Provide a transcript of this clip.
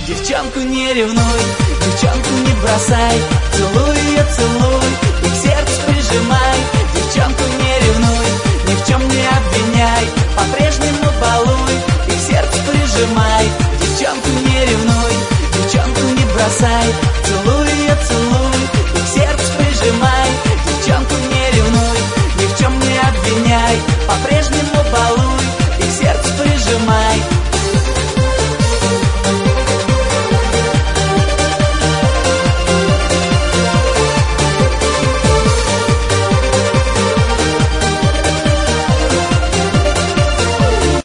Девчонку не ревнуй, девчонку не бросай, целуй ее, целуй и к сердцу прижимай. Девчонку не ревнуй, ни в чем не обвиняй.